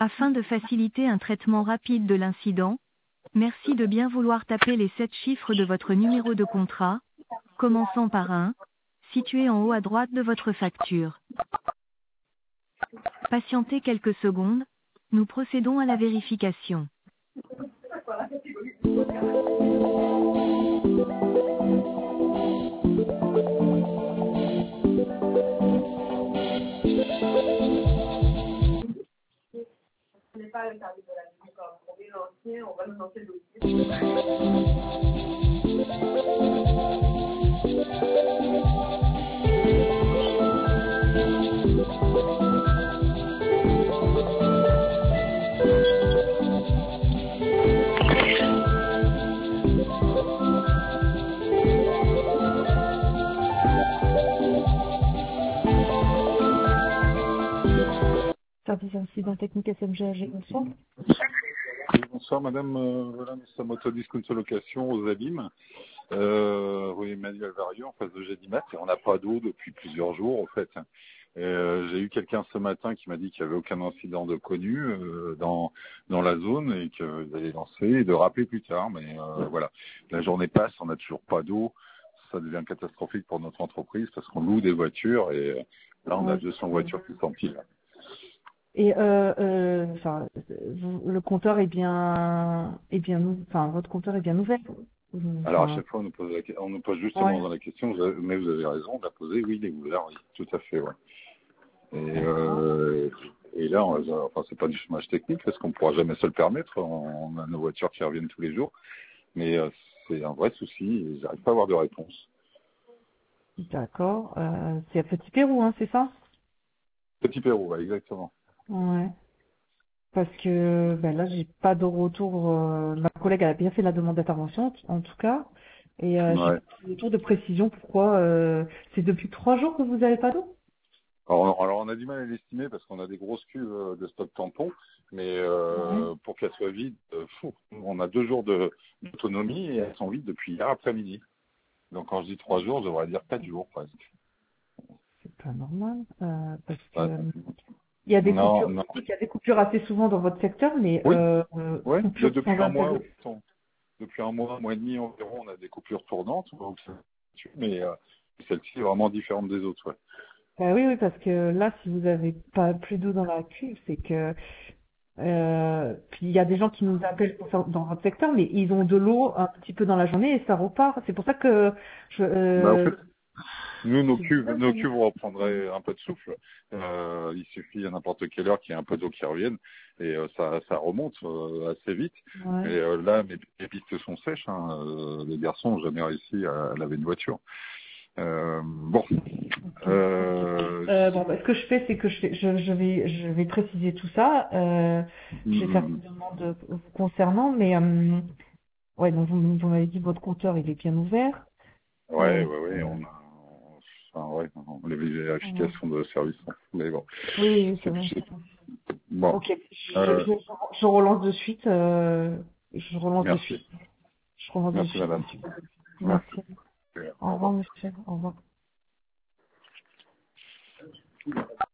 Afin de faciliter un traitement rapide de l'incident, merci de bien vouloir taper les 7 chiffres de votre numéro de contrat, commençant par 1, situé en haut à droite de votre facture. Patientez quelques secondes, nous procédons à la vérification. On n'est pas le service de la musique, on est l'ancien, on va nous lancer le dossier. Service incident technique SMG AG, bonsoir. Oui, bonsoir madame, voilà, nous sommes Autodiscount Location aux Abîmes, rue Emmanuel Varieux en face de Gédimat, et on n'a pas d'eau depuis plusieurs jours en fait. J'ai eu quelqu'un ce matin qui m'a dit qu'il n'y avait aucun incident de connu dans la zone et qu'ils allaient lancer et de rappeler plus tard, mais voilà, la journée passe, on n'a toujours pas d'eau, ça devient catastrophique pour notre entreprise parce qu'on loue des voitures et là on a 200 voitures qui s'empilent. Et le compteur est bien votre compteur est bien ouvert. Alors à chaque fois on nous pose justement Ouais. dans la question, mais vous avez raison, on l'a posé, oui, il est ouvert, oui, tout à fait, ouais. Et là, enfin c'est pas du chômage technique parce qu'on pourra jamais se le permettre, on a nos voitures qui reviennent tous les jours, mais c'est un vrai souci et j'arrive pas à avoir de réponse. D'accord. C'est à Petit Pérou, hein, c'est ça? Petit Pérou, ouais, exactement. Ouais. Parce que là, j'ai pas de retour. Ma collègue a bien fait la demande d'intervention, en tout cas. Et j'ai Ouais. pas de retour de précision. Pourquoi c'est depuis 3 jours que vous n'avez pas d'eau? Alors on a du mal à l'estimer parce qu'on a des grosses cuves de stock tampon, mais pour qu'elles soient vides, on a 2 jours d'autonomie et elles sont vides depuis hier après-midi. Donc quand je dis 3 jours, je devrais dire 4 jours presque. C'est pas normal. Parce que Ouais. il y a des Non, coupures. non. Il y a des coupures assez souvent dans votre secteur, mais Oui, ouais. coupures Depuis sans un mois, intérêt. depuis un mois et demi environ, on a des coupures tournantes, mais celle-ci est vraiment différente des autres. Ouais. Oui, parce que là, si vous avez pas plus d'eau dans la cuve, c'est que puis il y a des gens qui nous appellent dans votre secteur, mais ils ont de l'eau un petit peu dans la journée et ça repart. C'est pour ça que Bah, en fait, nous, nos c'est cuves, bizarre, nos cuves reprendraient un peu de souffle. Il suffit à n'importe quelle heure qu'il y ait un peu d'eau qui revienne et ça remonte assez vite. ouais. Mais là, mes pistes sont sèches. Hein. Les garçons n'ont jamais réussi à laver une voiture. Bon. Ce que je fais, c'est que je vais préciser tout ça. Je vais faire une demande vous concernant, mais ouais, donc vous m'avez dit que votre compteur il est bien ouvert. Ouais, les vérifications de service. Mais bon. Oui, c'est vrai. Bon. Ok, je relance de suite. Je relance de Merci. suite. Je relance de Merci, suite. madame. Merci. Merci. Au revoir, monsieur. Au revoir.